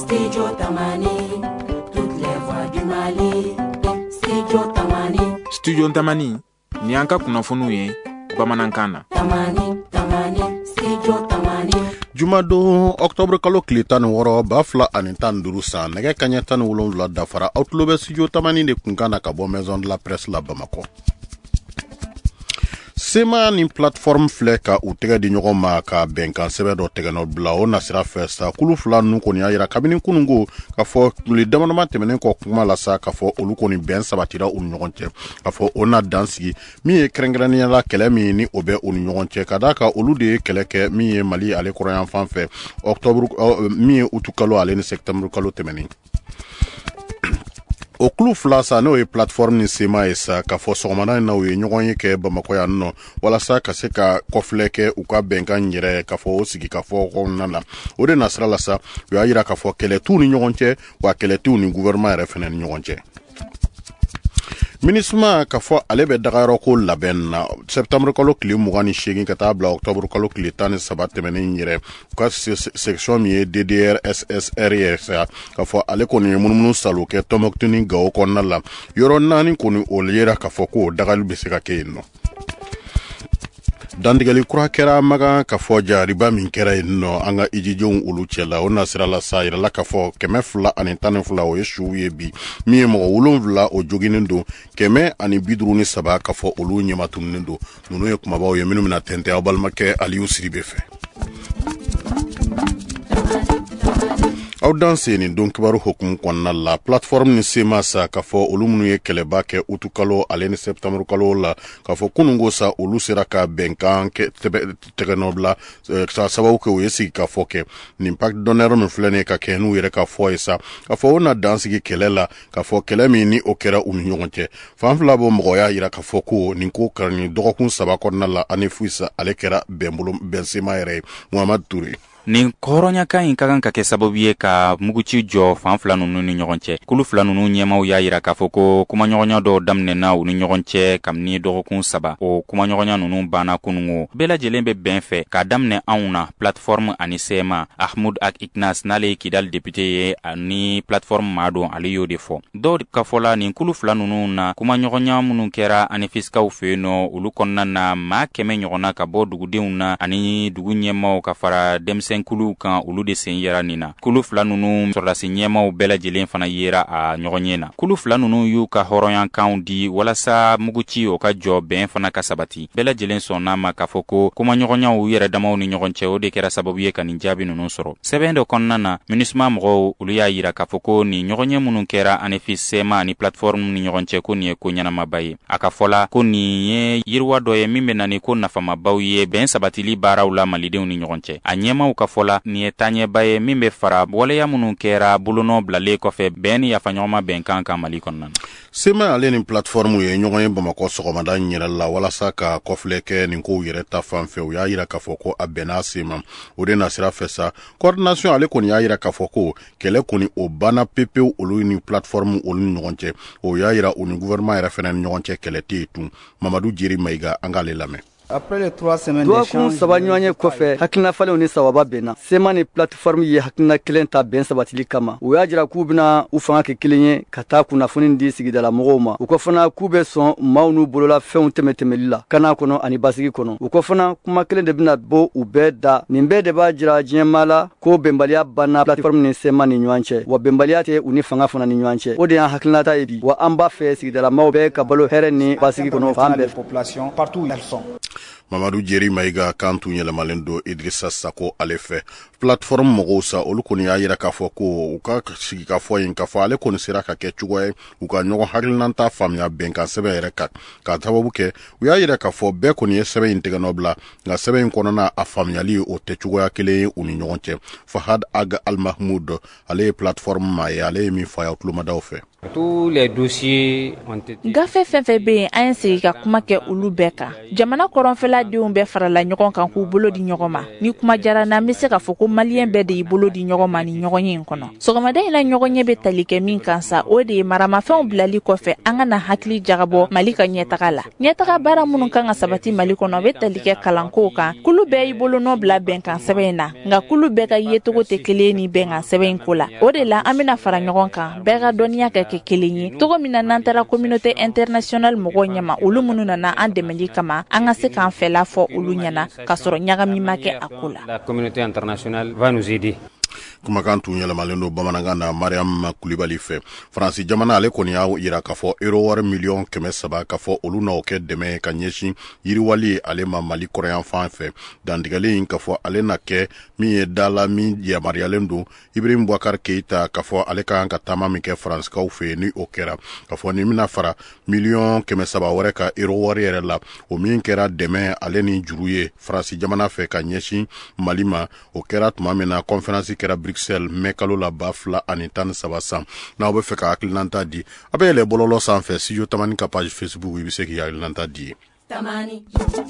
Studio Tamani, toutes les voix du Mali. Studio Tamani. Studio Tamani, ni anka kunafunu ye Bamanankana. Tamani, Studio Tamani. Jumado Octobre kalo kile 16 ba fila ani 15 san nɛgɛ kaɲɛ 17 dafara aw tulo bɛ Studio Tamani de kunkana ka bɔ Maison de la Presse la Bamako. Sema ni plateforme filɛ ka u tɛgɛ di ɲɔgɔn ma ka bɛnkan sɛbɛn dɔ tɛgɛnɔ bila o nasira fɛ sa kulu fila ninnu kɔni y'a yira kabini kunungo ka fɔ tile damadama tɛmɛnen kɔ kuma la sa ka fɔ olu kɔni bɛn sabatira u ni ɲɔgɔn cɛ ka fɔ o na dan sigi min ye kɛrɛnkɛrɛnnenya la kɛlɛ min ni o bɛ u ni ɲɔgɔn cɛ ka d'a kan olu de ye kɛlɛ kɛ min ye Mali ale kɔrɔyan fan fɛ octobre min ye utu kalo ale ni septembre kalo tɛmɛnen. O kulu fila sa n'o ye plateforme ni Sema ye sa ka fɔ sɔgɔmada in na u ye ɲɔgɔn ye kɛ Bamako yan nɔ walasa ka se ka kɔfilɛ kɛ u ka bɛnkan yɛrɛ ka fɔ o sigi ka fɔ kɔnɔna la o de nasira la sa u y'a yira ka fɔ kɛlɛ t'u ni ɲɔgɔn cɛ wa kɛlɛ t'u ni gouvernement yɛrɛ fɛnɛ ni ɲɔgɔn cɛ. Minisma ka fɔ ale bɛ dagayɔrɔ ko labɛn na septembre kalo tile 28 ka taa bila octobre kalo tile 13 tɛmɛnen yɛrɛ u ka section min ye DDR SSR ye sa ka fɔ ale kɔni ye munumunu salo kɛ Tɔnbukutu ni Gao kɔnɔna la yɔrɔ 4 kɔni o yera ka fɔ ko dagali bɛ se ka kɛ yen nɔ. Dandigɛli kura kɛra magan ka fɔ jariba min kɛra yen nɔ an ka ijijenw olu cɛla o nasira la sa yirala ka fɔ 212 o ye suw ye bi min ye mɔgɔ 7 o joginen don 153 ka fɔ olu ɲɛmatunnen don ninnu ye kumabaw ye minnu bɛna tɛntɛn aw balimakɛ Aliyu Siribe fɛ. Aw danse ni don kibaru hukumu kɔnɔna la plateforme ni Sema sa ka fɔ olu minnu ye kɛlɛba kɛ utu kalo ale ni septembre kalo la ka fɔ kunungo sa olu sera ka bɛnkan tɛgɛnɔ bila sababu kɛ u ye sigi ka fɔ kɛ nin pacte d'honneur min filɛ nin ka kɛ n'u yɛrɛ ka fɔ ye sa ka fɔ o na dansigi kɛlɛ la ka fɔ kɛlɛ min ni o kɛra u ni ɲɔgɔn cɛ fan fila bɔ mɔgɔ y'a yira ka fɔ ko nin ko karani dɔgɔkun 3 kɔnɔna la ani fuisa ale kɛra bɛn Sema yɛrɛ ye Muhamadu Ture. Nin kɔrɔɲaka in ka kan ka kɛ sababu ye ka muguci jɔ fan fila ninnu ni ɲɔgɔn cɛ. Kulu fila ninnu ɲɛmaw y'a yira k'a fɔ ko kumaɲɔgɔnya dɔw daminɛna u ni ɲɔgɔn cɛ kabini dɔgɔkun 3 o kumaɲɔgɔnya ninnu banna kunungo. Bɛɛ lajɛlen bɛ bɛn fɛ k'a daminɛ anw na plateforme ani Sema. Ahmud Ak Iknas n'ale ye Kidal député ye ani plateforme Maadon ale y'o de fɔ. Dɔw ka fɔla nin kulu fila ninnu na kumaɲɔgɔnya minnu kɛra ani fiskaw fɛ yen nɔ olu kɔnɔna na maa 100 ɲɔgɔnna ka bɔ dugudenw na ani dugu ɲɛmaw ka fara denmisɛn kulu kan olu de sen yera nin na. Kulu fila ninnu sɔrɔdasi ɲɛmaw bɛɛ lajɛlen fana yera a ɲɔgɔn ye na. Kulu fila ninnu y'u ka hɔrɔnyankanw di walasa muguci o ka jɔ bɛn fana ka sabati. Bɛɛ lajɛlen sɔnna ma k'a fɔ ko kumaɲɔgɔnyaw yɛrɛ damaw ni ɲɔgɔn cɛ o de kɛra sababu ye ka nin jaabi ninnu sɔrɔ. Sɛbɛn dɔ kɔnɔna na MINUSMA mɔgɔw olu y'a yira k'a fɔ ko nin ɲɔgɔnye minnu kɛra ANEFIS Sema ani plateforme ni ɲɔgɔn cɛ ko nin ye ko ɲɛnamaba ye. A ka fɔla ko nin ye yiriwa dɔ ye min bɛ na ni ko nafamabaw ye bɛn sabatili baaraw la malidenw ni ɲɔgɔn cɛ. A ɲɛmaw ka fɔla nin ye taɲɛba ye min bɛ fara waleya minnu kɛra bolonɔ bilalen kɔfɛ bɛn ni yafaɲɔgɔnma bɛnkan kan Mali kɔnɔna na. Sema ale ni plateforme ye ɲɔgɔn ye Bamako sɔgɔmada yɛrɛ la walasa ka kɔfilɛ kɛ nin ko yɛrɛ ta fan fɛ u y'a yira k'a fɔ ko a bɛnna Sema o de nasira fɛ sa coordination ale kɔni y'a yira k'a fɔ ko kɛlɛ kɔni o banna pepewu olu ni plateforme olu ni ɲɔgɔn cɛ o y'a yira u ni gouvernement yɛrɛ fɛnɛ ni ɲɔgɔn cɛ kɛlɛ tɛ yen tun Mamadu Jeri Mayiga an k'ale lamɛn. Dɔgɔkun 3 ɲɔgɔnye kɔfɛ hakilina falenw ni sababa bɛnna. Sema ni plateforme ye hakilina kelen ta bɛn sabatili kama. U y'a jira k'u bɛna u fanga kɛ kelen ye ka taa kunnafoni di sigidala mɔgɔw ma. U ko fana k'u bɛ sɔn maaw n'u bolola fɛnw tɛmɛtɛmɛli la kana kɔnɔ ani basigi kɔnɔ. U ko fana kuma kelen de bɛna bɔ u bɛɛ da. Nin bɛɛ de b'a jira diɲɛmaa la ko bɛnbaliya banna plateforme ni Sema ni ɲɔgɔn cɛ wa bɛnbaliya tɛ u ni fanga fana ni ɲɔgɔn cɛ. O de y'an hakilinata ye bi wa an b'a fɛ sigidala maaw bɛɛ ka balo hɛrɛ ni basigi kɔnɔ fan bɛɛ. Mamadu Jeri Mayiga kan tun yɛlɛmalen don Idrissa Sako ale fɛ. Plateforme mɔgɔw sa olu kɔni y'a yira k'a fɔ ko u ka sigi ka fɔ yen k'a fɔ ale kɔni sera ka kɛ cogoya ye u ka ɲɔgɔn hakilinata faamuya bɛnkan sɛbɛn yɛrɛ kan k'a sababu kɛ u y'a yira k'a fɔ bɛɛ kɔni ye sɛbɛn in tɛgɛnɔ bila nka sɛbɛn in kɔnɔna a faamuyali o tɛ cogoya kelen ye u ni ɲɔgɔn cɛ. Fahad Aga Al Mahmoud ale ye plateforme maa ye ale ye min fɔ a ye tulomadaw fɛ. Tous les dossiers ont été gafe fenfe be an sigi ka kuma kɛ olu bɛɛ kan jamana kɔrɔnfɛla denw bɛɛ farala ɲɔgɔn kan k'u bolo di ɲɔgɔn ma ni kuma jara na bɛ se ka fɔ ko maliyɛn bɛɛ de y'i bolo di ɲɔgɔn ma ni ɲɔgɔn ye in kɔnɔ sɔgɔmada in na ɲɔgɔn ɲɛ bɛ tali kɛ min kan sa o de ye maramafɛnw bilali kɔfɛ an ka na hakili jagabɔ mali ka ɲɛtaga la ɲɛtaga baara minnu kan ka sabati mali kɔnɔ bɛ tali kɛ kalankow kan kulu bɛɛ y'i bolo nɔ bila bɛnkan sɛbɛn in na nka kulu bɛɛ ka yecogo tɛ kelen ni bɛnkan sɛbɛn ko la o de la an bɛna fara ɲɔgɔn kan bɛɛ ka dɔnniya ka kɛ kelen ye togo min na n'an taara communauté internationale mɔgɔw ɲɛma olu minnu nana an dɛmɛli kama an ka se k'an fɛla fɔ olu ɲɛna ka sɔrɔ ɲagami ma kɛ a ko la. La communauté internationale va nous aider. kumakan tun yɛlɛmalen don bamanankan na mariam kulibali fɛ faransi jamana ale kɔni y'a yira k'a fɔ euro wari miliyɔn 300 k'a fɔ olu n'o kɛ dɛmɛ ka ɲɛsin yiriwali ale ma mali kɔrɔyan fan fɛ dantigɛlen in k'a fɔ ale na kɛ min ye dala min yamariyalen don ibrahim boubacar keita k'a fɔ ale ka kan ka taama min kɛ faransikaw fɛ ni o kɛra k'a fɔ ni bɛna fara miliyɔn 300 wɛrɛ ka euro wari yɛrɛ la o min kɛra dɛmɛ ale ni juru ye faransi jamana fɛ ka ɲɛsin mali ma o kɛra tuma min na conférence kɛra Bruxelles mɛ kalo la 2013 san n'aw bɛ fɛ ka hakilinanta di a bɛ yɛlɛ bɔlɔlɔ sanfɛ studio tamani ka page Facebook i bɛ se k'i hakilinanta di tamani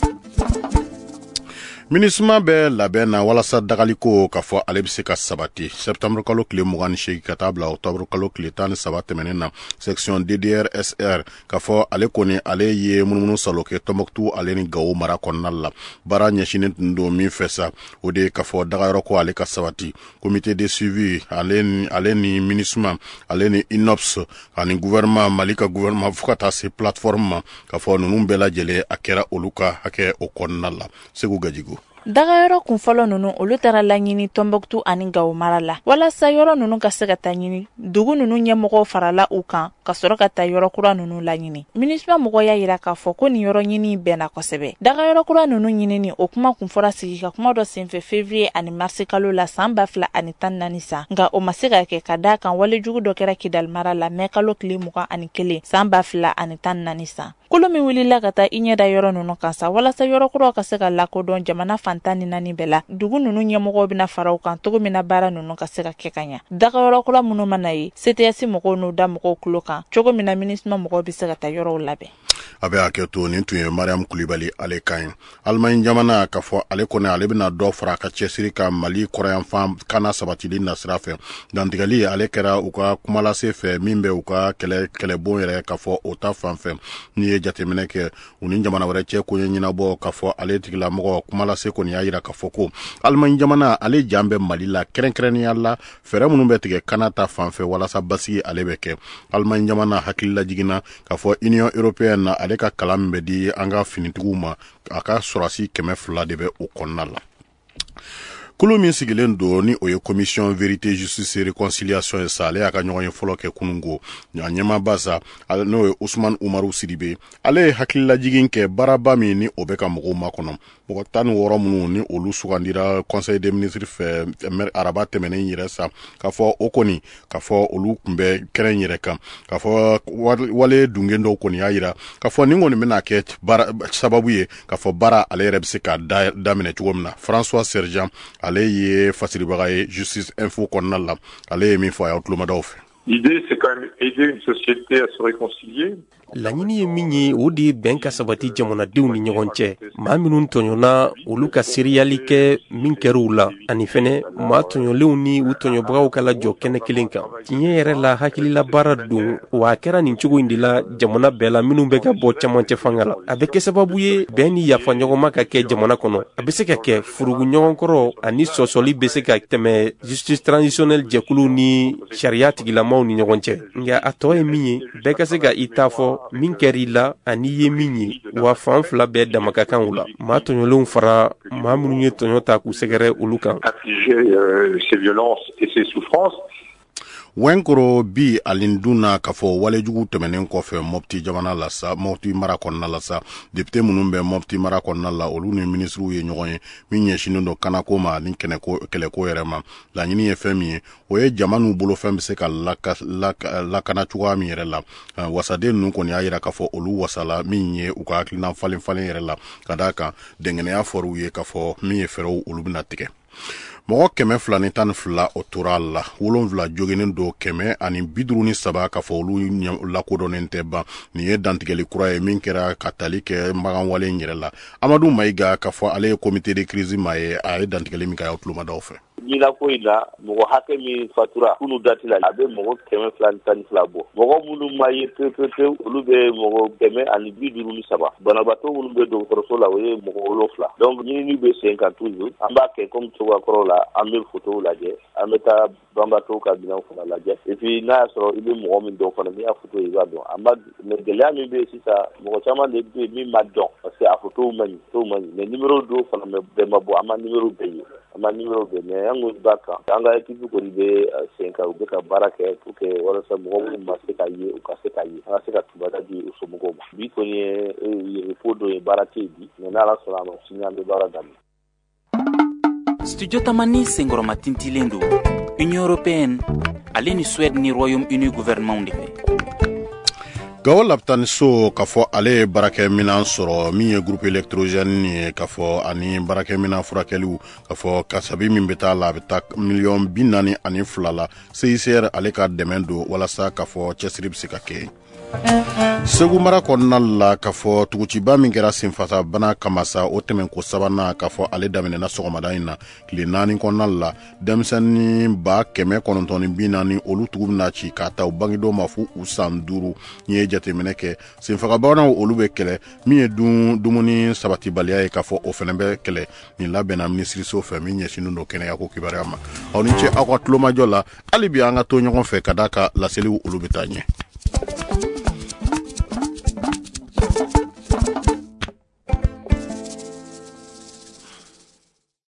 minisma bɛ labɛn na walasa dagaliko k'a fɔ ale bɛ se ka sabati septembre kalo tile 28 ka taa bila octobre kalo tile 13 tɛmɛnen na section DDR-SR k'a fɔ ale kɔni ale ye munumunu salo kɛ Tombouctou ale ni Gao mara kɔnɔna la baara ɲɛsinen tun don min fɛ sa o de k'a fɔ dagayɔrɔ ko ale ka sabati comité de suivi ale ni minisma ale ni INOPS ani gouvernement mali ka gouvernement fo ka taa se plateforme ma k'a fɔ ninnu bɛɛ lajɛlen a kɛra olu ka hakɛ o kɔnɔna la Segu Gajigo dagayɔrɔ kunfɔlɔ nunu olu tara laɲini Tombouctou ani Gao mara la walasa yɔrɔ nunu ka se ka taa ɲini dugu nunu ɲɛmɔgɔw farala u kan ka sɔrɔ ka taa yɔrɔ kura nunu laɲini minisma mɔgɔ y'a yira k'a fɔ ko nin yɔrɔ ɲini bɛnna kosɛbɛ dagayɔrɔ kura nunu ɲinini o kuma kunfɔra sigi ka kuma dɔ senfɛ février ani mars kalo la san 2014 sa nka o ma se ka kɛ ka daa kan wale jugu dɔ kɛra Kidal mara la mɛ kalo tile 21 san 2014 sa kolo min wulila ka taa i ɲɛda yɔrɔ nunu kan sa walasa yɔrɔ kuraw ka se ka lakodɔn jamana fantan ni naani bɛɛ la dugu nunu ɲɛmɔgɔw bɛna faraw kan togo min na baara nunu ka se ka kɛ ka ɲa dagayɔrɔ kura minnu mana ye CTS mɔgɔw n'u da mɔgɔw kulo kan cogo min na minisma mɔgɔw bɛ se ka taa yɔrɔw labɛn a bɛ hakɛ to nin tun ye mariam kulibali ale kan ye Allemagne jamana k'a fɔ ale kɔni ale bɛna dɔ fara ka cɛsiri ka mali kɔrɔyanfan kana sabatili na sira fɛ dantigɛli ale kɛra u ka kumalase fɛ min bɛ u ka kɛlɛbon yɛrɛ k'a fɔ o ta fan fɛ n'i ye jateminɛ kɛ u ni jamana wɛrɛ cɛ ko ye ɲɛnabɔ k'a fɔ ale tigilamɔgɔ kumalase kɔni y'a yira k'a fɔ ko Allemagne jamana ale jan bɛ mali la kɛrɛnkɛrɛnnenya la fɛɛrɛ minnu bɛ tigɛ kana ta fan fɛ walasa basigi ale bɛ kɛ Allemagne jamana hakili lajiginna k'a fɔ Union européenne na ale ka kalan min bɛ di an ka finitigiw ma a ka sɔrɔsi 200 de bɛ o kɔnɔna la kulu min sigilen don ni o ye commission vérité justice et réconciliation sa ale y'a ka ɲɔgɔn ye fɔlɔ kɛ kunungo a ɲɛmaaba sa n'o ye Ousmane Umaru Sidibe ale ye hakililajigin kɛ baaraba min ni o bɛ ka mɔgɔw makɔnɔ mɔgɔ 16 minnu ni olu sugandira conseil des ministres fɛ araba tɛmɛnen yɛrɛ sa k'a fɔ o kɔni k'a fɔ olu tun bɛ kɛrɛn yɛrɛ kan k'a fɔ wale dungen dɔw kɔni y'a yira k'a fɔ nin kɔni bɛna kɛ sababu ye k'a fɔ baara ale yɛrɛ bɛ se ka daminɛ cogo min na François Sergent ale ye fasiribaga ye justice info kɔnɔna la ale ye min fɔ a y'aw tulomadaw fɛ. L'idée, c'est quand même aider une société à se réconcilier. laɲini ye min ye o de ye bɛn ka sabati jamanadenw ni ɲɔgɔn cɛ maa minnu tɔɲɔna olu ka seriyali kɛ min kɛr'u la ani fɛnɛ maa tɔɲɔlenw ni u tɔɲɔbagaw ka lajɔ kɛnɛ kelen kan tiɲɛ yɛrɛ la hakilila baara don wa a kɛra nin cogo in de la jamana bɛɛ la minnu bɛ ka bɔ camancɛ fanga la a bɛ kɛ sababu ye bɛn ni yafa ɲɔgɔnma ka kɛ jamana kɔnɔ a bɛ se ka kɛ furugu ɲɔgɔn kɔrɔ ani sɔsɔli bɛ se ka tɛmɛ justice transitionnelle jɛkulu ni sariya tigilamaw ni ɲɔgɔn cɛ nka a tɔ ye min ye bɛɛ ka se ka i ta fɔ min kɛr'i la ani ye min ye wa fan fila bɛɛ dama ka kan u la maa tɔɲɔlenw fara maa minnu ye tɔɲɔ ta k'u sɛgɛrɛ olu kan ces violences et ces souffrances. Wenkoro bi alinduna k'a fɔ walejugu tɛmɛnen kɔfɛ Mopti jamana la sa Mopti mara kɔnɔna la sa député minnu bɛ Mopti mara kɔnɔna la olu ni ministres ye ɲɔgɔn ye min ɲɛsinnen don kanako ma ani kɛlɛko yɛrɛ ma laɲini ye fɛn min ye o ye jamana bolo fɛn bɛ se ka lakana cogoya min yɛrɛ la wasaden ninnu kɔni y'a yira k'a fɔ olu wasala min ye u ka hakilina falen yɛrɛ la ka d'a kan dɛngɛnɛya fɔr'u ye k'a fɔ min ye fɛɛrɛw olu bɛna tigɛ mɔgɔ 212 o tora la 7 joginen do 153 ka fɔ olu lakodɔnnen tɛ ban nin ye dantigɛli kura ye min kɛra ka tali kɛ maganwale yɛrɛ la Amadu Mayiga ka fɔ ale ye comité de crise ma ye a ye dantigɛli min kɛ a tulomadaw fɛ Nila ko ila mɔgɔ hakɛ min fatura kunu dati la a bɛ mɔgɔ 212 bɔ mɔgɔ minnu ma ye pepepe olu bɛ mɔgɔ 153 banabaatɔ minnu bɛ dɔgɔtɔrɔso la o ye mɔgɔ 7 donc ɲinini bɛ sen kan toujours an b'a kɛ comme cogoya la an bɛ photo lajɛ an bɛ taa banbaatɔw ka bilan fana lajɛ et puis n'a y'a sɔrɔ i bɛ mɔgɔ min dɔn fana n'i y'a photo i b'a dɔn an b'a mais gɛlɛya min bɛ yen sisan mɔgɔ caman de bɛ yen min ma dɔn parce que a photo man ɲi mais numéro dɔw fana bɛɛ ma bɔ an ma numéro bɛɛ ye an ma numéro bɛɛ mais an ko ba kan an ka équipe kɔni bɛ sen kan u bɛ ka baara kɛ pour que walasa mɔgɔ minnu ma se ka ye u ka se ka ye an ka se ka tubada di u somɔgɔw ma bi kɔni ye repos dɔ ye baara tɛ yen bi mais n'ala sɔnna a ma sini an bɛ baara daminɛ. Studio Tamani senkɔrɔma tintilen do Union Européenne ale ni Suède ni Royaume-Uni gouvernement de fɛ Gawo laptani so ka fɔ ale ye barakɛminan sɔrɔ min ye groupe électrogène ye ka fɔ ani barakɛminan furakɛliw ka fɔ kasabi min bɛ taa la a bɛ taa $42 la CICR ale ka dɛmɛ do walasa ka fɔ cɛsiri bɛ se ka kɛ Segu mara kɔnɔna la ka fɔ tuguciba min kɛra senfasa bana kama sa o tɛmɛn ko sabanan ka fɔ ale daminɛna sɔgɔmada in na tile 4 kɔnɔna la denmisɛnnin 940 olu tugu bɛna ci ka taa u bangedenw ma fu u san 5 ni ye jateminɛ kɛ senfagabanaw olu bɛ kɛlɛ min ye dumuni sabatibaliya ye ka fɔ o fɛnɛ bɛ kɛlɛ nin labɛnna minisiriso fɛ min ɲɛsinnen do kɛnɛya ko kibaruya ma aw ni ce aw ka tulomajɔ la hali bi an ka to ɲɔgɔn fɛ ka da ka laseliw olu bɛ taa ɲɛ